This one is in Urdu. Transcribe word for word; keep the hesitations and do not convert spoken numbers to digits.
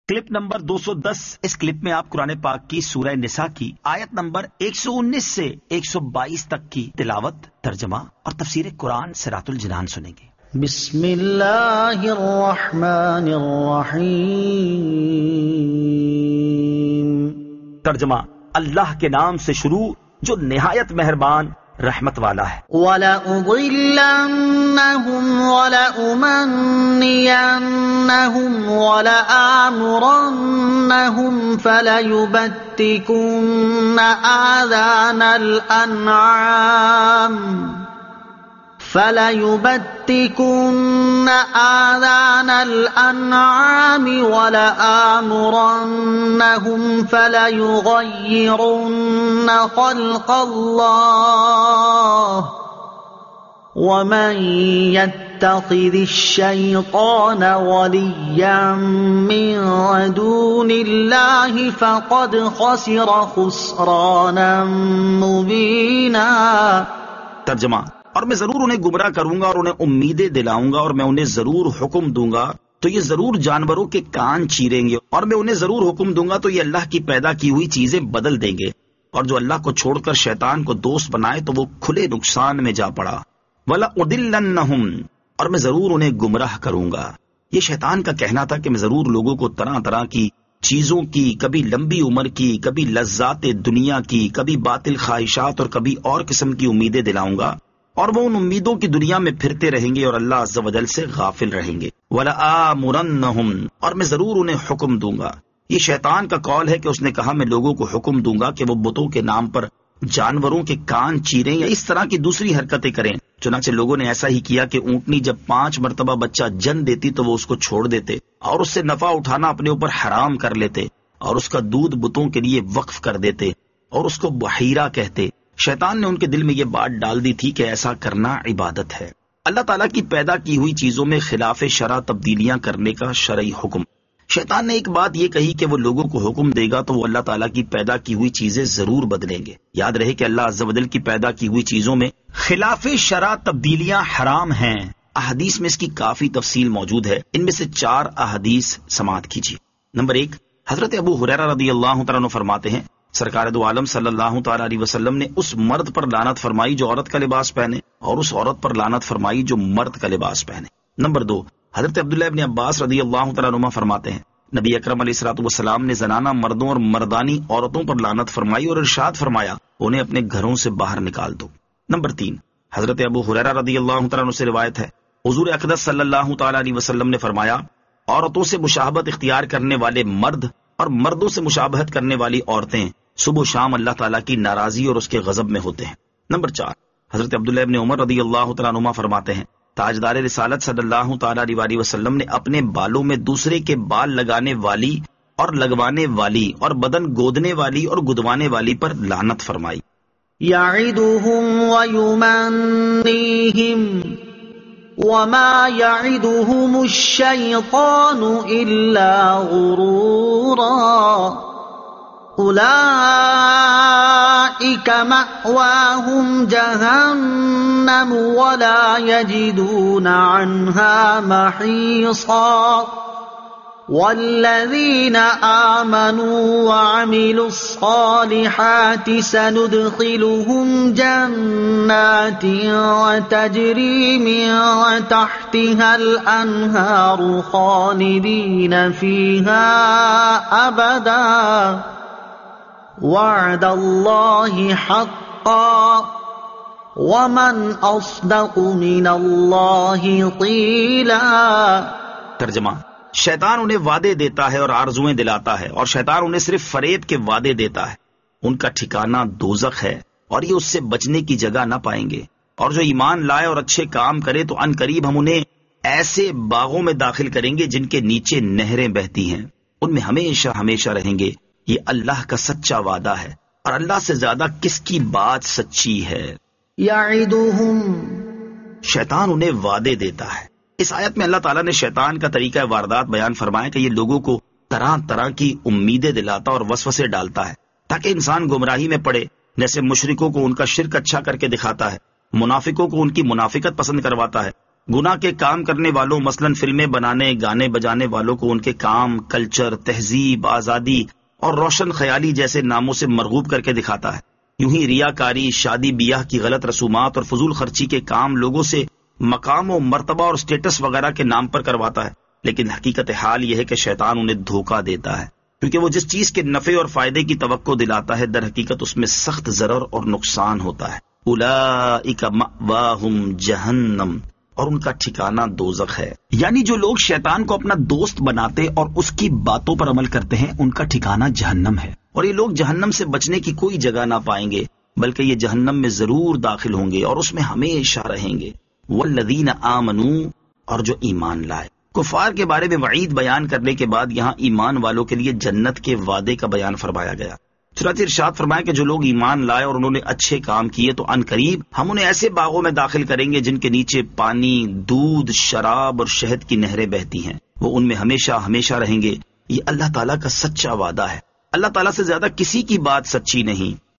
کلپ نمبر دو سو دس. اس کلپ میں آپ قرآن پاک کی سورہ نساء کی آیت نمبر ایک سو انیس سے ایک سو بائیس تک کی تلاوت، ترجمہ اور تفسیر قرآن صراط الجنان سنیں گے. بسم اللہ الرحمن الرحیم. ترجمہ: اللہ کے نام سے شروع جو نہایت مہربان رحمت والا ہے. وَلَأُضِلَّنَّهُمْ وَلَأُمَنِّيَنَّهُمْ وَلَآمُرَنَّهُمْ فَلَيُبَتِّكُنَّ آذَانَ الْأَنْعَامِ فَلَيُبَتِّكُنَّ آذَانَ الْأَنْعَامِ وَلَآمُرَنَّهُمْ فَلَيُغَيِّرُنَّ خَلْقَ اللَّهِ وَمَن يَتَّخِذِ الشَّيْطَانَ وَلِيًّا مِّن دُونِ اللَّهِ فَقَدْ خَسِرَ خُسْرَانًا مُّبِينًا. ترجمہ: اور میں ضرور انہیں گمراہ کروں گا اور انہیں امیدیں دلاؤں گا، اور میں انہیں ضرور حکم دوں گا تو یہ ضرور جانوروں کے کان چیریں گے، اور میں انہیں ضرور حکم دوں گا تو یہ اللہ کی پیدا کی ہوئی چیزیں بدل دیں گے، اور جو اللہ کو چھوڑ کر شیطان کو دوست بنائے تو وہ کھلے نقصان میں جا پڑا. وَلَأُضِلَّنَّهُمْ، اور میں ضرور انہیں گمراہ کروں گا. یہ شیطان کا کہنا تھا کہ میں ضرور لوگوں کو طرح طرح کی چیزوں کی، کبھی لمبی عمر کی، کبھی لذات دنیا کی، کبھی باطل خواہشات اور کبھی اور قسم کی امیدیں دلاؤں گا، اور وہ ان امیدوں کی دنیا میں پھرتے رہیں گے اور اللہ عز و جل سے غافل رہیں گے. وَلَآمُرَنَّهُمْ، اور میں ضرور انہیں حکم دوں گا. یہ شیطان کا قول ہے کہ اس نے کہا میں لوگوں کو حکم دوں گا کہ وہ بتوں کے نام پر جانوروں کے کان چیریں یا اس طرح کی دوسری حرکتیں کریں. چنانچہ لوگوں نے ایسا ہی کیا کہ اونٹنی جب پانچ مرتبہ بچہ جن دیتی تو وہ اس کو چھوڑ دیتے اور اس سے نفع اٹھانا اپنے اوپر حرام کر لیتے اور اس کا دودھ بتوں کے لیے وقف کر دیتے اور اس کو بحیرہ کہتے. شیطان نے ان کے دل میں یہ بات ڈال دی تھی کہ ایسا کرنا عبادت ہے. اللہ تعالیٰ کی پیدا کی ہوئی چیزوں میں خلاف شرع تبدیلیاں کرنے کا شرعی حکم. شیطان نے ایک بات یہ کہی کہ وہ لوگوں کو حکم دے گا تو وہ اللہ تعالیٰ کی پیدا کی ہوئی چیزیں ضرور بدلیں گے. یاد رہے کہ اللہ عز و جل کی پیدا کی ہوئی چیزوں میں خلاف شرع تبدیلیاں حرام ہیں. احادیث میں اس کی کافی تفصیل موجود ہے. ان میں سے چار احادیث سماعت کیجیے. نمبر ایک، حضرت ابو ہریرہ رضی اللہ تعالیٰ عنہ فرماتے ہیں سرکار دو عالم صلی اللہ تعالی علیہ وسلم نے اس مرد پر لعنت فرمائی جو عورت کا لباس پہنے، اور اس عورت پر لعنت فرمائی جو مرد کا لباس پہنے. نمبر دو، حضرت عبداللہ ابن عباس رضی اللہ تعالیٰ عنہ فرماتے ہیں نبی اکرم علیہ الصلوۃ والسلام نے زنانہ مردوں اور مردانی عورتوں پر لعنت فرمائی اور ارشاد فرمایا انہیں اپنے گھروں سے باہر نکال دو. نمبر تین، حضرت ابو ہریرہ رضی اللہ تعالیٰ عنہ سے روایت ہے حضور اقدس صلی اللہ تعالی علیہ وسلم نے فرمایا عورتوں سے مشابہت اختیار کرنے والے مرد اور مردوں سے مشابہت کرنے والی عورتیں صبح و شام اللہ تعالیٰ کی ناراضی اور اس کے غضب میں ہوتے ہیں. نمبر چار، حضرت عبداللہ ابن عمر رضی اللہ تعالیٰ عنہما فرماتے ہیں تاجدار رسالت صلی اللہ تعالیٰ علیہ وسلم نے اپنے بالوں میں دوسرے کے بال لگانے والی اور لگوانے والی اور بدن گودنے والی اور گدوانے والی پر لعنت فرمائی. یعدہم ویمنیہم وما یعدہم الشیطان الا غرورا اولئک مأواہم جہنم ولا یجدون عنہا محیصا والذین آمنوا وعملوا الصالحات سندخلهم جنات تجری من تحتها الانہار خالدین فیہا ابدا وعد اللہ حقا ومن اصدق من اللہ قیلا. ترجمہ: شیطان انہیں وعدے دیتا ہے اور آرزویں دلاتا ہے، اور شیطان انہیں صرف فریب کے وعدے دیتا ہے. ان کا ٹھکانہ دوزخ ہے اور یہ اس سے بچنے کی جگہ نہ پائیں گے. اور جو ایمان لائے اور اچھے کام کرے تو ان قریب ہم انہیں ایسے باغوں میں داخل کریں گے جن کے نیچے نہریں بہتی ہیں، ان میں ہمیشہ ہمیشہ رہیں گے. یہ اللہ کا سچا وعدہ ہے، اور اللہ سے زیادہ کس کی بات سچی ہے. یعدہم، شیطان انہیں وعدے دیتا ہے. اس آیت میں اللہ تعالیٰ نے شیطان کا طریقہ واردات بیان فرمایا کہ یہ لوگوں کو طرح طرح کی امیدیں دلاتا اور وسوسے ڈالتا ہے تاکہ انسان گمراہی میں پڑے. جیسے مشرکوں کو ان کا شرک اچھا کر کے دکھاتا ہے، منافقوں کو ان کی منافقت پسند کرواتا ہے، گناہ کے کام کرنے والوں مثلاً فلمیں بنانے گانے بجانے والوں کو ان کے کام، کلچر، تہذیب، آزادی اور روشن خیالی جیسے ناموں سے مرغوب کر کے دکھاتا ہے۔ یوں ہی ریاکاری، شادی بیاہ کی غلط رسومات اور فضول خرچی کے کام لوگوں سے مقام و مرتبہ اور سٹیٹس وغیرہ کے نام پر کرواتا ہے، لیکن حقیقت حال یہ ہے کہ شیطان انہیں دھوکہ دیتا ہے، کیونکہ وہ جس چیز کے نفع اور فائدے کی توقع دلاتا ہے در حقیقت اس میں سخت ضرر اور نقصان ہوتا ہے۔ اولئک مأواہم جہنم، اور ان کا ٹھکانہ دوزخ ہے۔ یعنی جو لوگ شیطان کو اپنا دوست بناتے اور اس کی باتوں پر عمل کرتے ہیں ان کا ٹھکانہ جہنم ہے، اور یہ لوگ جہنم سے بچنے کی کوئی جگہ نہ پائیں گے، بلکہ یہ جہنم میں ضرور داخل ہوں گے اور اس میں ہمیشہ رہیں گے۔ والذین آمنوا، اور جو ایمان لائے۔ کفار کے بارے میں وعید بیان کرنے کے بعد یہاں ایمان والوں کے لیے جنت کے وعدے کا بیان فرمایا گیا۔ چنانچہ ارشاد فرمایا کہ جو لوگ ایمان لائے اور انہوں نے اچھے کام کیے تو ان قریب ہم انہیں ایسے باغوں میں داخل کریں گے جن کے نیچے پانی، دودھ، شراب اور شہد کی نہریں بہتی ہیں، وہ ان میں ہمیشہ ہمیشہ رہیں گے۔ یہ اللہ تعالیٰ کا سچا وعدہ ہے، اللہ تعالیٰ سے زیادہ کسی کی بات سچی نہیں۔